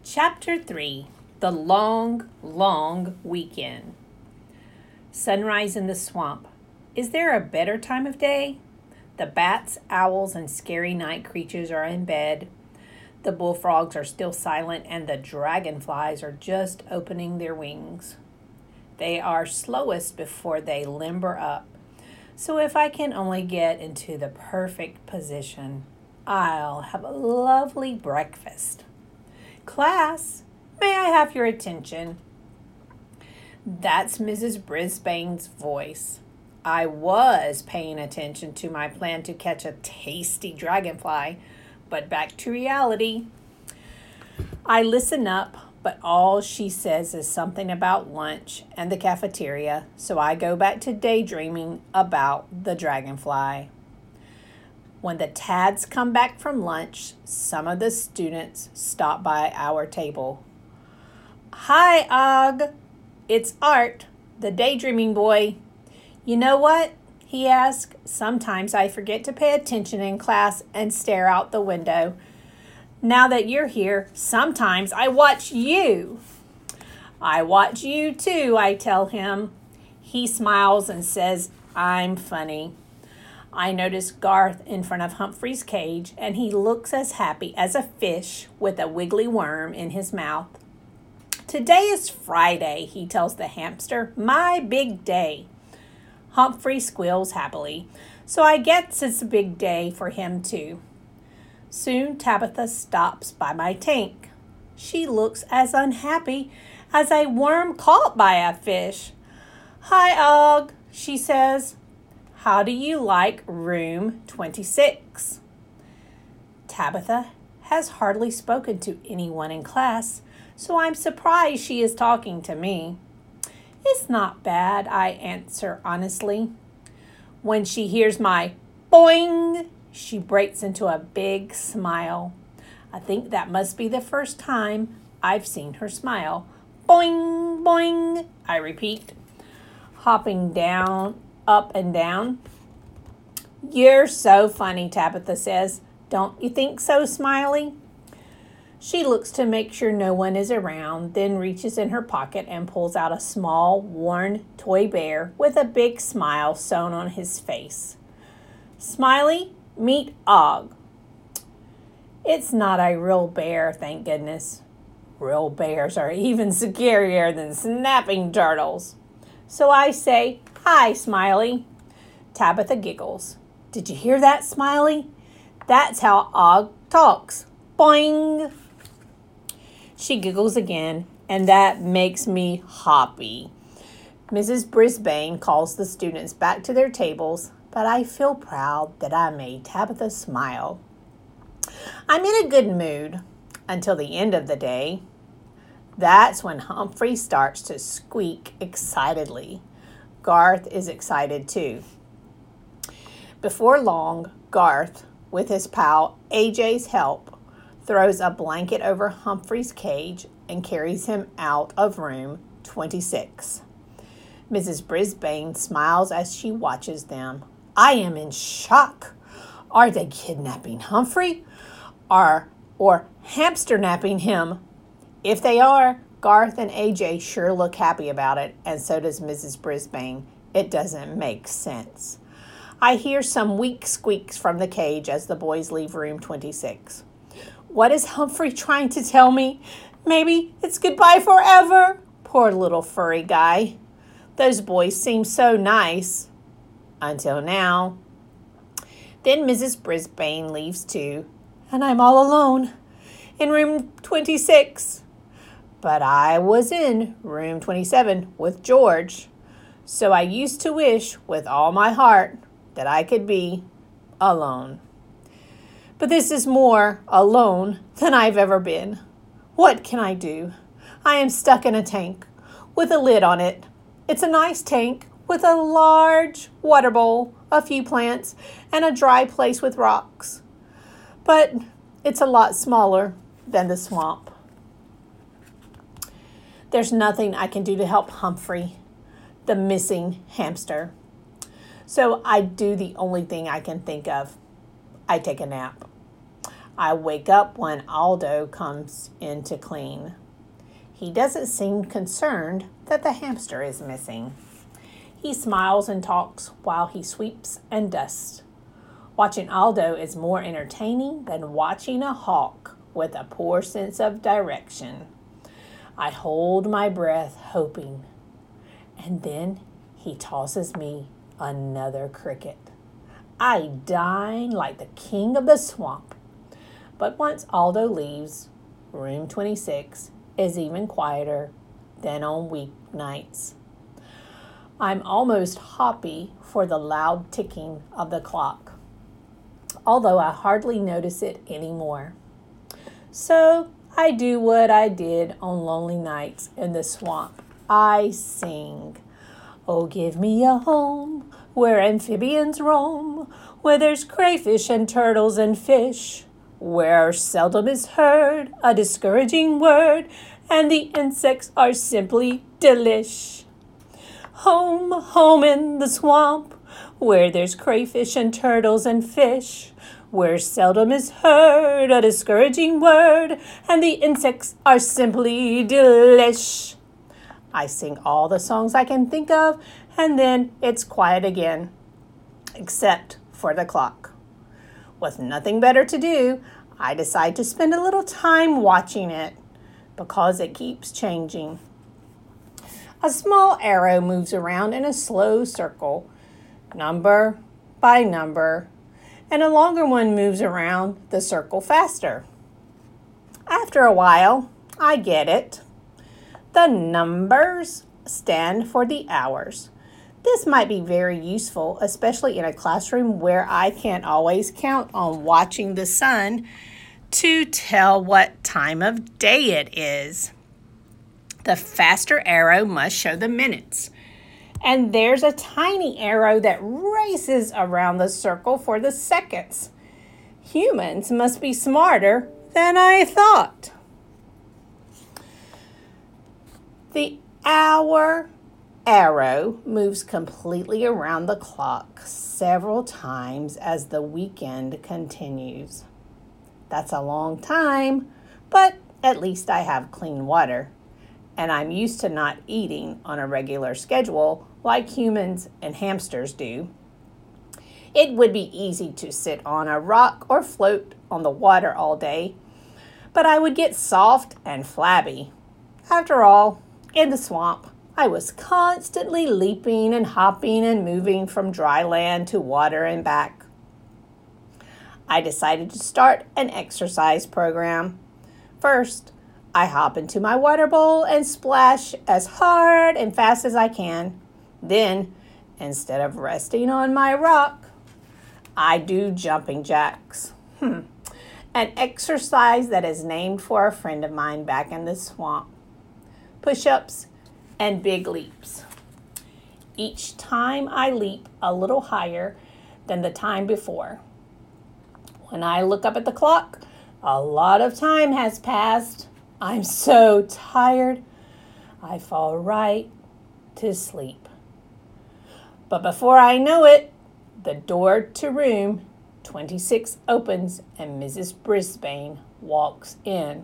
Chapter 3 The Long, Long Weekend. Sunrise in the swamp. Is there a better time of day? The bats, owls, and scary night creatures are in bed. The bullfrogs are still silent, and the dragonflies are just opening their wings. They are slowest before they limber up. So if I can only get into the perfect position, I'll have a lovely breakfast. Class, may I have your attention? That's Mrs. Brisbane's voice. I was paying attention to my plan to catch a tasty dragonfly, but back to reality. I listen up, but all she says is something about lunch and the cafeteria, so I go back to daydreaming about the dragonfly. When the Tads come back from lunch, some of the students stop by our table. Hi, Og. It's Art, the daydreaming boy. You know what? He asked. Sometimes I forget to pay attention in class and stare out the window. Now that you're here, sometimes I watch you. I watch you too, I tell him. He smiles and says, I'm funny. I notice Garth in front of Humphrey's cage, and he looks as happy as a fish with a wiggly worm in his mouth. Today is Friday, he tells the hamster. My big day. Humphrey squeals happily, so I guess it's a big day for him too. Soon Tabitha stops by my tank. She looks as unhappy as a worm caught by a fish. Hi, Og, she says. How do you like room 26? Tabitha has hardly spoken to anyone in class, so I'm surprised she is talking to me. It's not bad, I answer honestly. When she hears my boing, she breaks into a big smile. I think that must be the first time I've seen her smile. Boing, boing, I repeat, hopping down, up and down. You're so funny, Tabitha says. Don't you think so, Smiley? She looks to make sure no one is around, then reaches in her pocket and pulls out a small, worn toy bear with a big smile sewn on his face. Smiley, meet Og. It's not a real bear, thank goodness. Real bears are even scarier than snapping turtles. So I say, hi, Smiley. Tabitha giggles. Did you hear that, Smiley? That's how Og talks. Boing. She giggles again, and that makes me happy. Mrs. Brisbane calls the students back to their tables, but I feel proud that I made Tabitha smile. I'm in a good mood until the end of the day. That's when Humphrey starts to squeak excitedly. Garth is excited too. Before long, Garth, with his pal AJ's help, throws a blanket over Humphrey's cage and carries him out of room 26. Mrs. Brisbane smiles as she watches them. I am in shock. Are they kidnapping Humphrey? Or hamster napping him? If they are, Garth and AJ sure look happy about it, and so does Mrs. Brisbane. It doesn't make sense. I hear some weak squeaks from the cage as the boys leave room 26. What is Humphrey trying to tell me? Maybe it's goodbye forever? Poor little furry guy. Those boys seem so nice. Until now. Then Mrs. Brisbane leaves too, and I'm all alone in room 26. But I was in room 27 with George, so I used to wish with all my heart that I could be alone. But this is more alone than I've ever been. What can I do? I am stuck in a tank with a lid on it. It's a nice tank with a large water bowl, a few plants, and a dry place with rocks. But it's a lot smaller than the swamp. There's nothing I can do to help Humphrey, the missing hamster. So I do the only thing I can think of. I take a nap. I wake up when Aldo comes in to clean. He doesn't seem concerned that the hamster is missing. He smiles and talks while he sweeps and dusts. Watching Aldo is more entertaining than watching a hawk with a poor sense of direction. I hold my breath, hoping, and then he tosses me another cricket. I dine like the king of the swamp. But once Aldo leaves, room 26 is even quieter than on weeknights. I'm almost hoppy for the loud ticking of the clock, although I hardly notice it anymore. So I do what I did on lonely nights in the swamp. I sing. Oh, give me a home where amphibians roam, where there's crayfish and turtles and fish, where seldom is heard a discouraging word, and the insects are simply delish. Home, home in the swamp, where there's crayfish and turtles and fish, where seldom is heard a discouraging word, and the insects are simply delish. I sing all the songs I can think of, and then it's quiet again, except for the clock. With nothing better to do, I decide to spend a little time watching it, because it keeps changing. A small arrow moves around in a slow circle, number by number, and a longer one moves around the circle faster. After a while, I get it. The numbers stand for the hours. This might be very useful, especially in a classroom where I can't always count on watching the sun to tell what time of day it is. The faster arrow must show the minutes. And there's a tiny arrow that races around the circle for the seconds. Humans must be smarter than I thought. The hour arrow moves completely around the clock several times as the weekend continues. That's a long time, but at least I have clean water. And I'm used to not eating on a regular schedule like humans and hamsters do. It would be easy to sit on a rock or float on the water all day, but I would get soft and flabby. After all, in the swamp, I was constantly leaping and hopping and moving from dry land to water and back. I decided to start an exercise program. First, I hop into my water bowl and splash as hard and fast as I can. Then, instead of resting on my rock, I do jumping jacks. An exercise that is named for a friend of mine back in the swamp. Push-ups and big leaps. Each time I leap a little higher than the time before. When I look up at the clock, a lot of time has passed. I'm so tired, I fall right to sleep. But before I know it, the door to room 26 opens and Mrs. Brisbane walks in.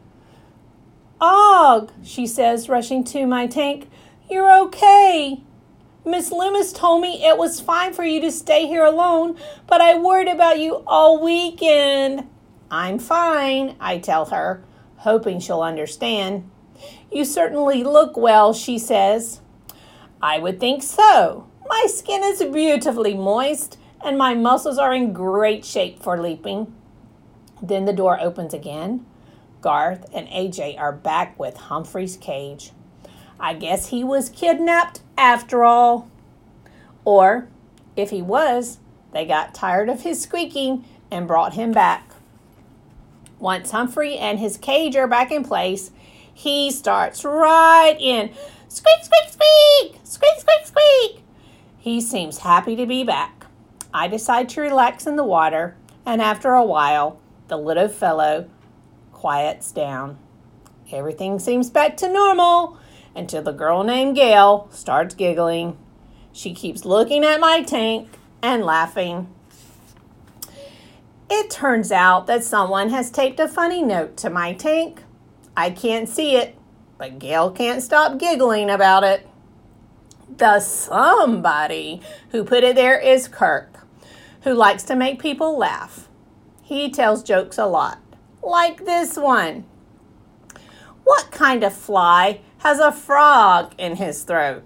Og, she says, rushing to my tank, you're okay. Miss Loomis told me it was fine for you to stay here alone, but I worried about you all weekend. I'm fine, I tell her, hoping she'll understand. You certainly look well, she says. I would think so. My skin is beautifully moist, and my muscles are in great shape for leaping. Then the door opens again. Garth and AJ are back with Humphrey's cage. I guess he was kidnapped after all. Or, if he was, they got tired of his squeaking and brought him back. Once Humphrey and his cage are back in place, he starts right in. Squeak, squeak, squeak! Squeak, squeak, squeak! He seems happy to be back. I decide to relax in the water, and after a while, the little fellow quiets down. Everything seems back to normal until the girl named Gail starts giggling. She keeps looking at my tank and laughing. It turns out that someone has taped a funny note to my tank. I can't see it, but Gail can't stop giggling about it. The somebody who put it there is Kirk, who likes to make people laugh. He tells jokes a lot, like this one. What kind of fly has a frog in his throat?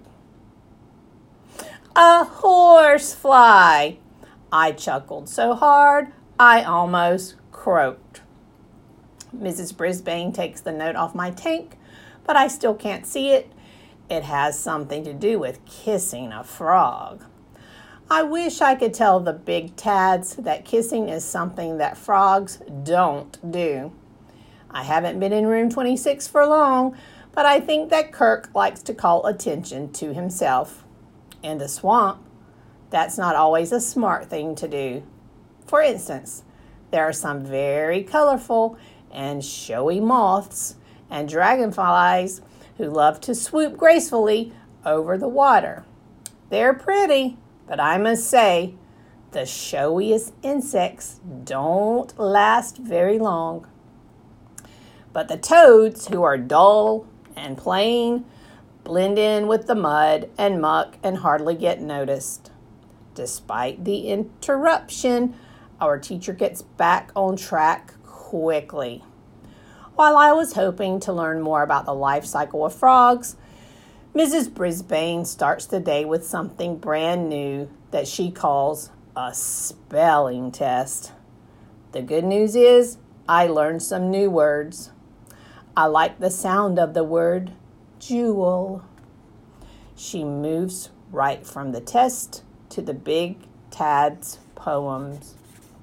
A horsefly. I chuckled so hard, I almost croaked. Mrs. Brisbane takes the note off my tank, but I still can't see it. It has something to do with kissing a frog. I wish I could tell the big tads that kissing is something that frogs don't do. I haven't been in room 26 for long, but I think that Kirk likes to call attention to himself. In the swamp, that's not always a smart thing to do. For instance, there are some very colorful and showy moths and dragonflies who love to swoop gracefully over the water. They're pretty, but I must say, the showiest insects don't last very long. But the toads, who are dull and plain, blend in with the mud and muck and hardly get noticed. Despite the interruption, our teacher gets back on track quickly. While I was hoping to learn more about the life cycle of frogs, Mrs. Brisbane starts the day with something brand new that she calls a spelling test. The good news is I learned some new words. I like the sound of the word jewel. She moves right from the test to the big Tad's poems.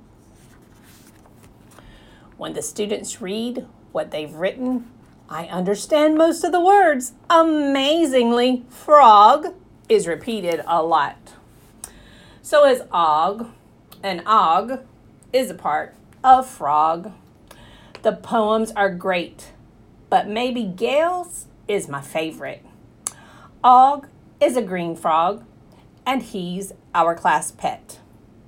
When the students read what they've written, I understand most of the words. Amazingly, frog is repeated a lot. So is og, and og is a part of frog. The poems are great, but maybe Gail's is my favorite. Og is a green frog, and he's our class pet.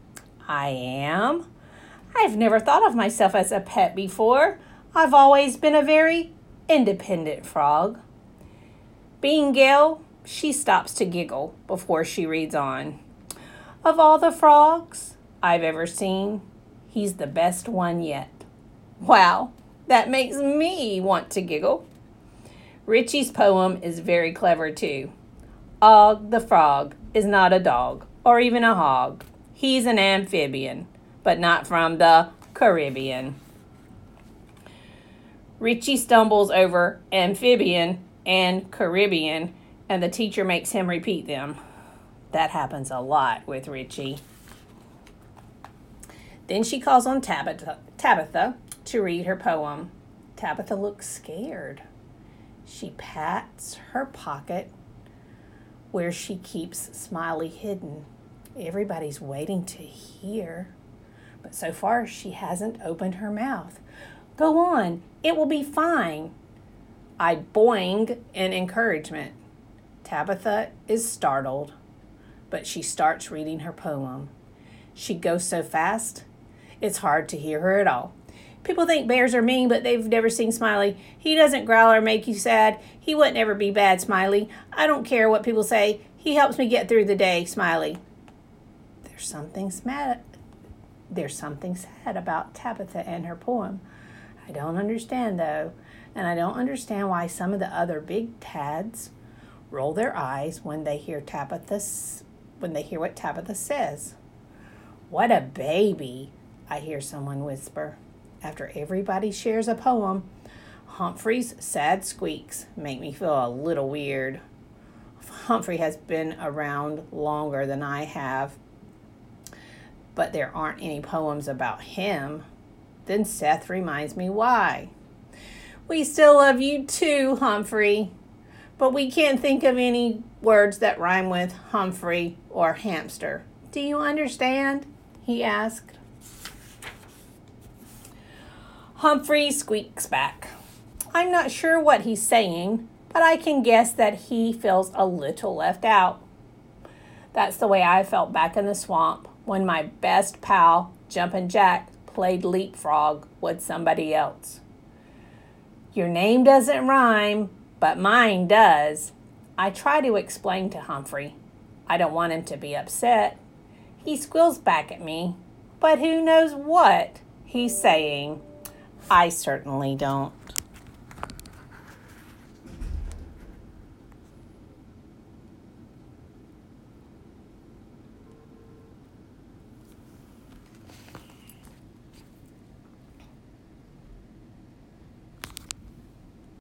I've never thought of myself as a pet before. I've always been a very independent frog. Being Gail, she stops to giggle before she reads on. Of all the frogs I've ever seen, he's the best one yet. Wow, that makes me want to giggle. Richie's poem is very clever too. Og the frog is not a dog or even a hog. He's an amphibian, but not from the Caribbean. Richie stumbles over amphibian and Caribbean, and the teacher makes him repeat them. That happens a lot with Richie. Then she calls on Tabitha to read her poem. Tabitha looks scared. She pats her pocket where she keeps Smiley hidden. Everybody's waiting to hear, but so far she hasn't opened her mouth. Go on, it will be fine. I boing in encouragement. Tabitha is startled, but she starts reading her poem. She goes so fast, it's hard to hear her at all. People think bears are mean, but they've never seen Smiley. He doesn't growl or make you sad. He wouldn't ever be bad, Smiley. I don't care what people say. He helps me get through the day, Smiley. There's something sad about Tabitha and her poem. I don't understand, though, and I don't understand why some of the other big Tads roll their eyes when they hear what Tabitha says. What a baby, I hear someone whisper. After everybody shares a poem, Humphrey's sad squeaks make me feel a little weird. Humphrey has been around longer than I have, but there aren't any poems about him. Then Seth reminds me why. We still love you too, Humphrey, but we can't think of any words that rhyme with Humphrey or hamster. Do you understand? He asked. Humphrey squeaks back. I'm not sure what he's saying, but I can guess that he feels a little left out. That's the way I felt back in the swamp when my best pal, Jumpin' Jack, played leapfrog with somebody else. Your name doesn't rhyme, but mine does. I try to explain to Humphrey. I don't want him to be upset. He squeals back at me, but who knows what he's saying? I certainly don't.